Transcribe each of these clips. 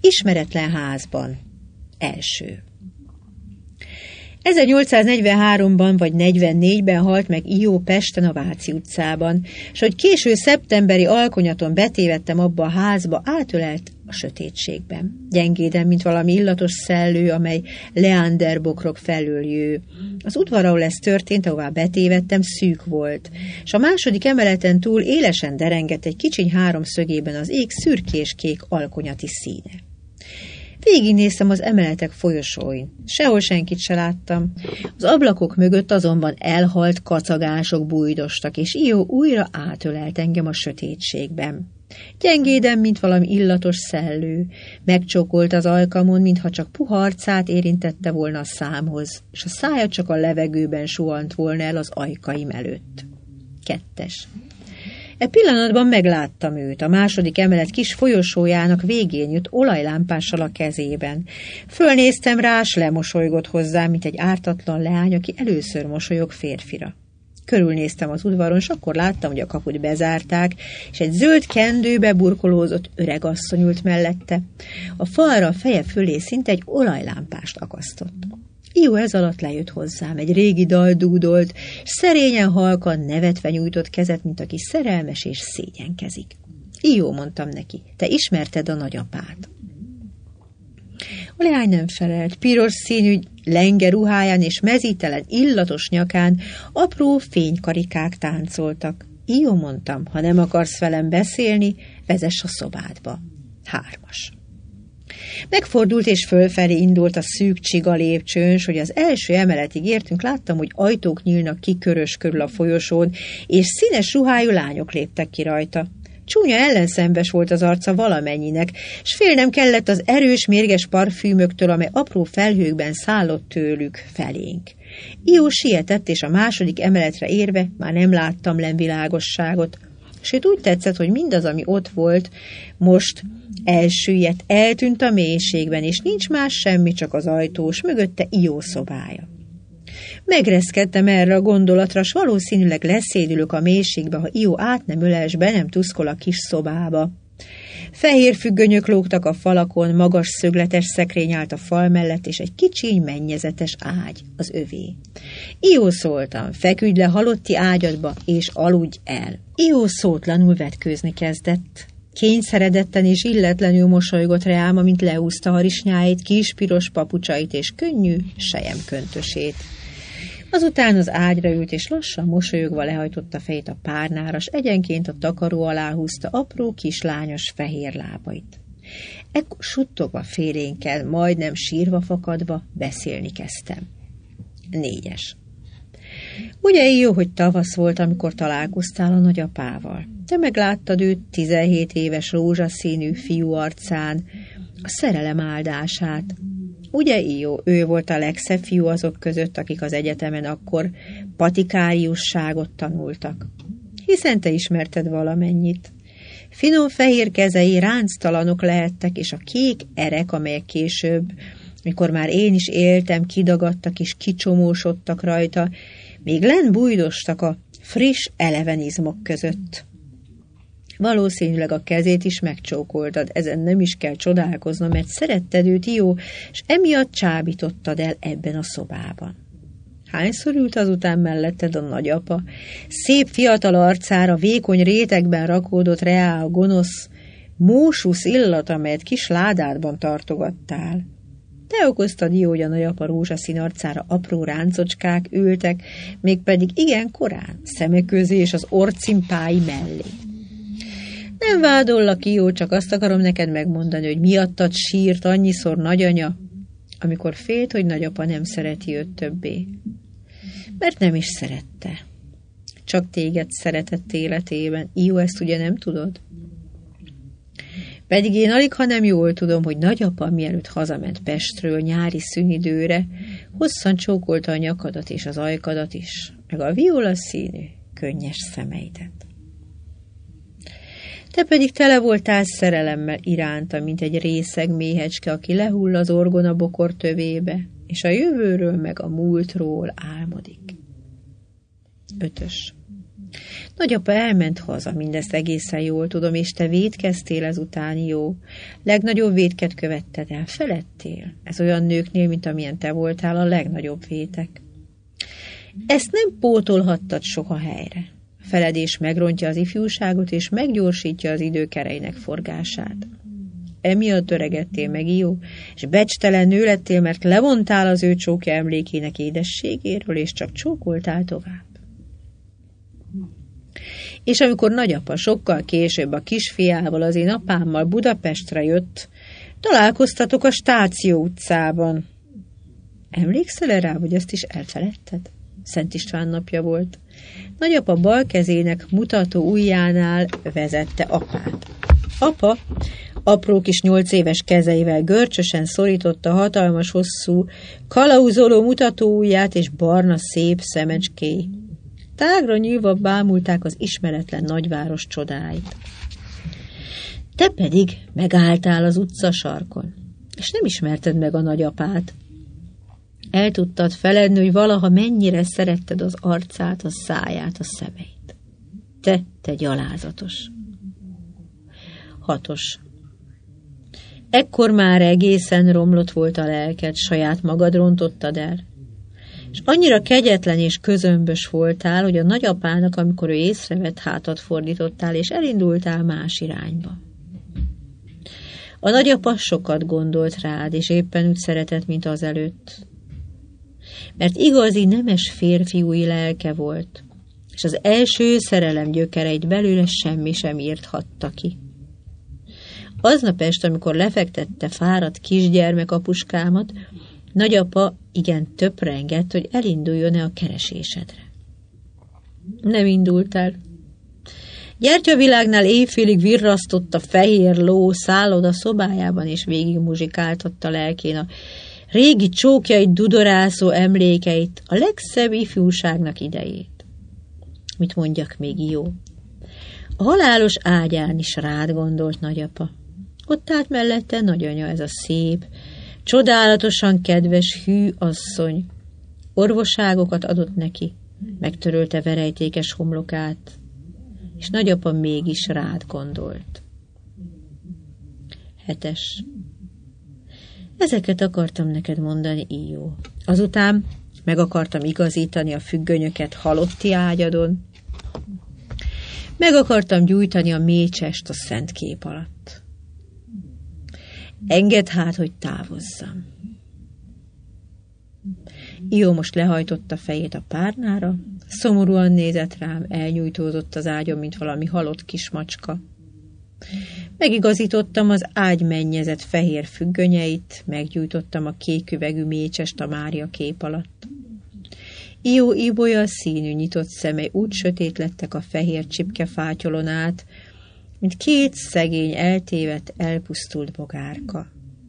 ismeretlen házban. Első. 1843-ban vagy 44-ben halt meg Io Pesten a Váci utcában, és hogy késő szeptemberi alkonyaton betévettem abba a házba, átölelt a sötétségben. Gyengéden, mint valami illatos szellő, amely leanderbokrok felől jő. Az udvar, ahol ez történt, ahová betévettem, szűk volt, és a második emeleten túl élesen derengett egy kicsiny háromszögében az ég szürkés-kék alkonyati színe. Végignéztem az emeletek folyosóin. Sehol senkit se láttam. Az ablakok mögött azonban elhalt kacagások bújdostak, és Io újra átölelt engem a sötétségben. Gyengéden, mint valami illatos szellő, megcsókolt az ajkamon, mintha csak puha arcát érintette volna a számhoz, és a szája csak a levegőben suhant volna el az ajkaim előtt. 2. E pillanatban megláttam őt, a második emelet kis folyosójának végén jött olajlámpással a kezében. Fölnéztem rá, s lemosolygott hozzám, mint egy ártatlan leány, aki először mosolyog férfira. Körülnéztem az udvaron, s akkor láttam, hogy a kaput bezárták, és egy zöld kendőbe burkolózott öreg asszony ült mellette. A falra a feje fölé szinte egy olajlámpást akasztott. Io ez alatt lejött hozzám, egy régi dal dúdolt, s szerényen halkan nevetve nyújtott kezet, mint aki szerelmes és szégyenkezik. Io, mondtam neki, te ismerted a nagyapát. A leány nem felelt, piros színű lenge ruháján és mezítelen illatos nyakán apró fénykarikák táncoltak. Io, mondtam, ha nem akarsz velem beszélni, vezess a szobádba. 3. Megfordult és fölfelé indult a szűk csiga lépcsőn, s hogy az első emeletig értünk, láttam, hogy ajtók nyílnak ki körös körül a folyosón, és színes ruhájú lányok léptek ki rajta. Csúnya ellenszembes volt az arca valamennyinek, s félnem kellett az erős, mérges parfümöktől, amely apró felhőkben szállott tőlük felénk. Io sietett, és a második emeletre érve már nem láttam lenvilágosságot. Sőt, úgy tetszett, hogy mindaz, ami ott volt, most elsüllyedt, eltűnt a mélységben, és nincs más semmi, csak az ajtós, mögötte Io szobája. Megreszkedtem erre a gondolatra, s valószínűleg leszédülök a mélységbe, ha Io át nem ölel, s be nem tuszkol a kis szobába. Fehér függönyök lógtak a falakon, magas szögletes szekrény állt a fal mellett, és egy kicsiny mennyezetes ágy az övé. Io, szóltam, feküdj le halotti ágyadba, és aludj el. Io szótlanul vetkőzni kezdett. Kényszeredetten és illetlenül mosolygott rám, amint leúzta harisnyáit, kis piros papucsait és könnyű selyemköntösét. Azután az ágyra ült, és lassan mosolyogva lehajtotta fejét a párnára, s egyenként a takaró alá húzta apró kislányos fehér lábait. Ekkor suttogva félénkkel, majdnem sírva fakadva beszélni kezdtem. 4. Ugye jó, hogy tavasz volt, amikor találkoztál a nagyapával. Te megláttad őt 17 éves rózsaszínű fiú arcán, a szerelem áldását. Ugye, Io, ő volt a legszebb fiú azok között, akik az egyetemen akkor patikáriusságot tanultak. Hiszen te ismerted valamennyit. Finom fehér kezei ránctalanok lehettek, és a kék erek, amelyek később, mikor már én is éltem, kidagadtak és kicsomósodtak rajta, még lenn bújdostak a friss elevenizmok között. Valószínűleg a kezét is megcsókoltad, ezen nem is kell csodálkoznom, mert szeretted őt, Io, és emiatt csábítottad el ebben a szobában. Hányszor ült azután melletted a nagyapa? Szép fiatal arcára vékony rétegben rakódott rá a gonosz, mósusz illat, amelyet kis ládádban tartogattál. Te okoztad, Io, hogy a nagyapa rózsaszín arcára apró ráncocskák ültek, mégpedig igen korán, szemek közé és az orcimpái mellé. Nem vádollak, Io, csak azt akarom neked megmondani, hogy miattad sírt annyiszor nagyanya, amikor félt, hogy nagyapa nem szereti őt többé. Mert nem is szerette. Csak téged szeretett életében. Io, ezt ugye nem tudod? Pedig én alig, ha nem jól tudom, hogy nagyapa, mielőtt hazament Pestről nyári szünidőre, hosszan csókolta a nyakadat és az ajkadat is, meg a violaszínű, könnyes szemeidet. Te pedig tele voltál szerelemmel iránta, mint egy részeg méhecske, aki lehull az orgona bokor tövébe, és a jövőről meg a múltról álmodik. 5. Nagyapa elment haza, mindezt egészen jól tudom, és te vétkeztél ezután, jó. Legnagyobb vétket követted el, feledtél. Ez olyan nőknél, mint amilyen te voltál, a legnagyobb vétek. Ezt nem pótolhattad soha helyre. A feledés megrontja az ifjúságot, és meggyorsítja az időkereinek forgását. Emiatt öregedtél meg, jó, és becstelen nő lettél, mert levontál az ő csókja emlékének édességéről, és csak csókoltál tovább. És amikor nagyapa sokkal később a kisfiával, az én apámmal Budapestre jött, találkoztatok a Stáció utcában. Emlékszel rá, vagy azt is elfeledted? Szent István napja volt. Nagyapa bal kezének mutató ujjánál vezette apát. Apa apró kis 8 éves kezeivel görcsösen szorította hatalmas, hosszú, kalauzoló mutatóujját és barna szép szemecskéi. Tágra nyílva bámulták az ismeretlen nagyváros csodáit. Te pedig megálltál az utca sarkon, és nem ismerted meg a nagyapát. El tudtad feledni, hogy valaha mennyire szeretted az arcát, a száját, a szemeit. Te gyalázatos. 6. Ekkor már egészen romlott volt a lelked, saját magad rontottad el. És annyira kegyetlen és közömbös voltál, hogy a nagyapának, amikor ő észrevett, hátat fordítottál, és elindultál más irányba. A nagyapa sokat gondolt rád, és éppen úgy szeretett, mint azelőtt. Mert igazi nemes férfiúi lelke volt, és az első szerelem gyökereit belőle semmi sem írthatta ki. Aznap este, amikor lefektette fáradt kisgyermek apuskámat, nagyapa igen töprengett, hogy elinduljon-e a keresésedre. Nem indultál. Gyertyavilágnál éjfélig virrasztott a fehér ló szálloda szobájában, és végig muzsikáltatta lelkén a régi csókjait dudorászó emlékeit, a legszebb ifjúságnak idejét. Mit mondjak még, jó? A halálos ágyán is rád gondolt nagyapa. Ott állt mellette nagyanya, ez a szép, csodálatosan kedves, hű asszony. Orvosságokat adott neki, megtörölte verejtékes homlokát, és nagyapa mégis rád gondolt. 7. Ezeket akartam neked mondani, Íjó. Azután meg akartam igazítani a függönyöket halotti ágyadon, meg akartam gyújtani a mécsest a szent kép alatt. Engedd hát, hogy távozzam. Íjó most lehajtotta fejét a párnára, szomorúan nézett rám, elnyújtózott az ágyon, mint valami halott kismacska. Megigazítottam az ágy mennyezett fehér függönyeit, meggyújtottam a kék üvegű mécsest a Mária kép alatt. Íjó ibolya színű nyitott szemei úgy sötét lettek a fehér csipkefátyolon át, mint 2 szegény, eltévedt, elpusztult bogárka.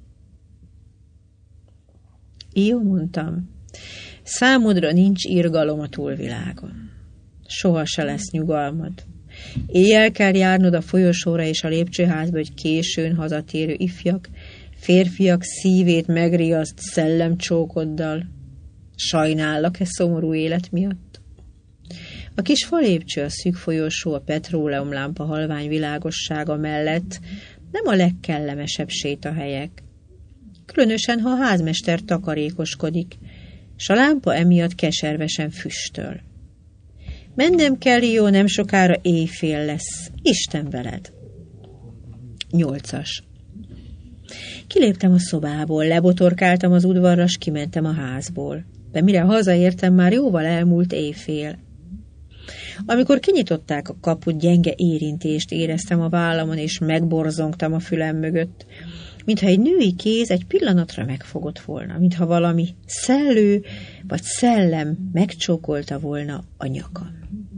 Íjó, mondtam, számodra nincs irgalom a túlvilágon. Soha se lesz nyugalmad. Éjjel kell járnod a folyosóra és a lépcsőházba, hogy későn hazatérő ifjak, férfiak szívét megriaszt szellemcsókoddal. Sajnállak szomorú élet miatt. A kis falépcső, a szűk folyosó, a petróleumlámpa halvány világossága mellett nem a legkellemesebb sétahelyek. Különösen, ha a házmester takarékoskodik, s a lámpa emiatt keservesen füstöl. Mennem kell, jó, nem sokára éjfél lesz. Isten veled. 8. Kiléptem a szobából, lebotorkáltam az udvarra, s kimentem a házból. De mire hazaértem, már jóval elmúlt éjfél. Amikor kinyitották a kaput, gyenge érintést éreztem a vállamon, és megborzongtam a fülem mögött, mintha egy női kéz egy pillanatra megfogott volna, mintha valami szellő vagy szellem megcsókolta volna a nyakam.